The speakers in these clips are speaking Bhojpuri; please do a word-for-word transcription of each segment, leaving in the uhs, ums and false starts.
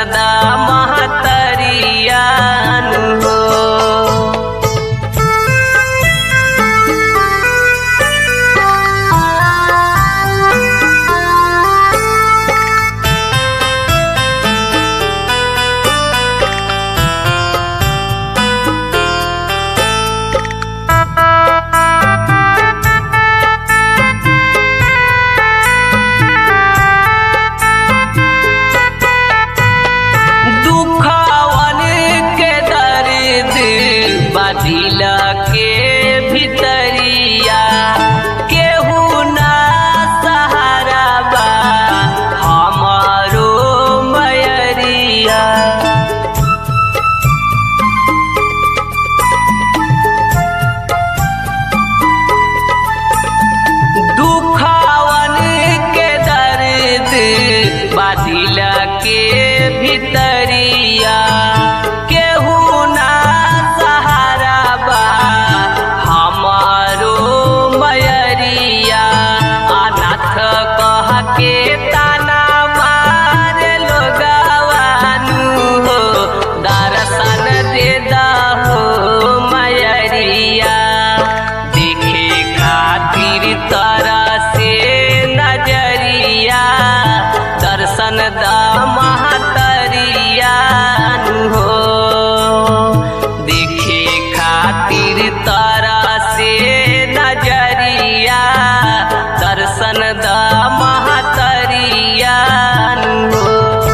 दा महतरियान हो। दिल के भितरिया केहू ना सहारा बा हमारो मयरिया। दुखावन के दर्द बा दिल के भितरिया केहू ना के ताना मार लोगवानु हो दर्शन दे दहो मयरिया। देखे खातिर तरह से नजरिया दर्शन द महतरियान हो। देखे खातिर तरह से नजरिया दर्शन द महतरियान हो।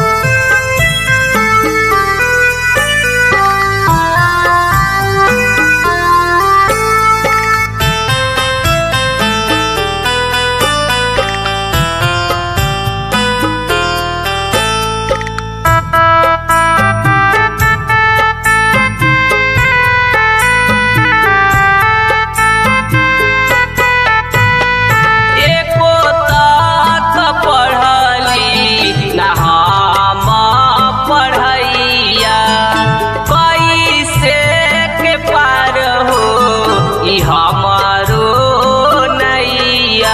हमारो नैया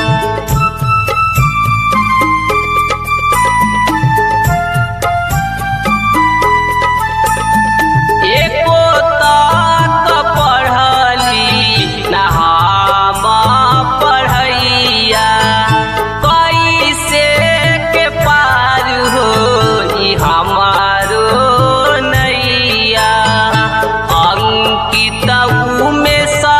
एको तक पढ़ली ना हम पढ़ैया कैसे के पार हो हमारो नैया। अंकित में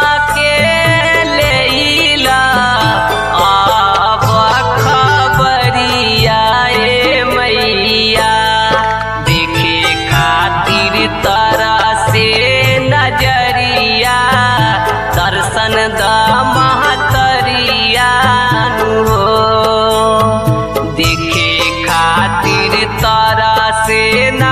दर्शन द महतरियान हो। देखे खातिर तरह से न